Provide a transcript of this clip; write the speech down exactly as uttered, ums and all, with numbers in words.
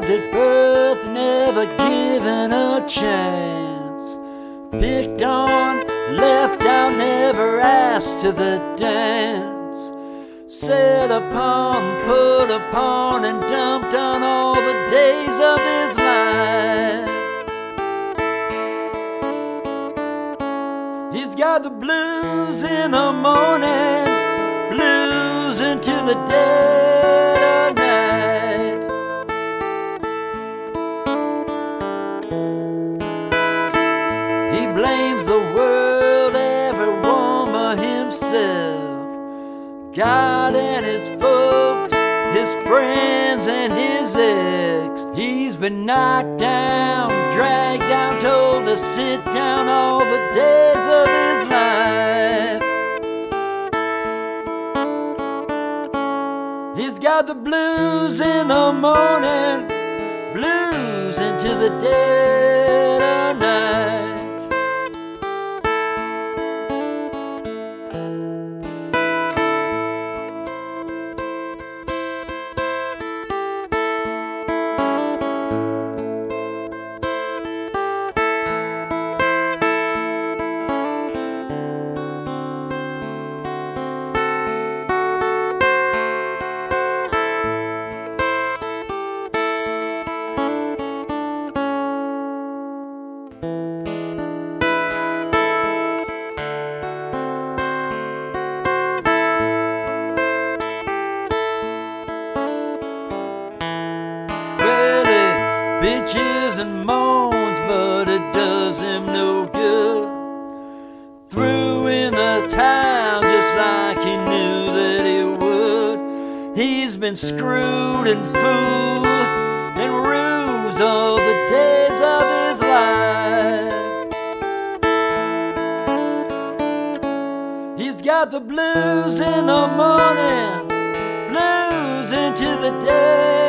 at birth, never given a chance. Picked on, left out, never asked to the dance. Set upon, put upon, and dumped on all the days of his life. He's got the blues in the morning, blues into the dead of night. He blames the world, every woman, himself, God and his folks, his friends and his ex. He's been knocked down, dragged down, told to sit down all the days of his life. He's got the blues in the morning, blues into the dead of night. Bitches and moans, but it does him no good. Threw in the towel just like he knew that he would. He's been screwed and fooled and rused all the days of his life. He's got the blues in the morning, blues into the day.